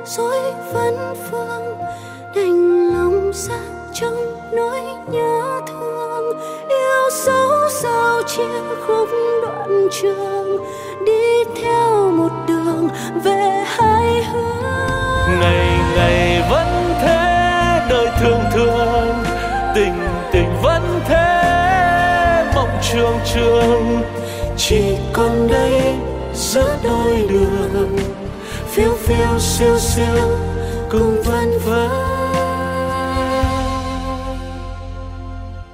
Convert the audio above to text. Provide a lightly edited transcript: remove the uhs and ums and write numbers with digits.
rồi vẫn vương đành lòng ra trong nỗi nhớ thương. Yêu dấu sao chia khúc đoạn trường, đi theo một đường về hai hướng. Ngày ngày vẫn thế, đời thường thường, tình tình vẫn thế, mộng trường trường. Chỉ còn đây giữa đôi đường, phiêu phiêu siêu siêu cùng vân vân.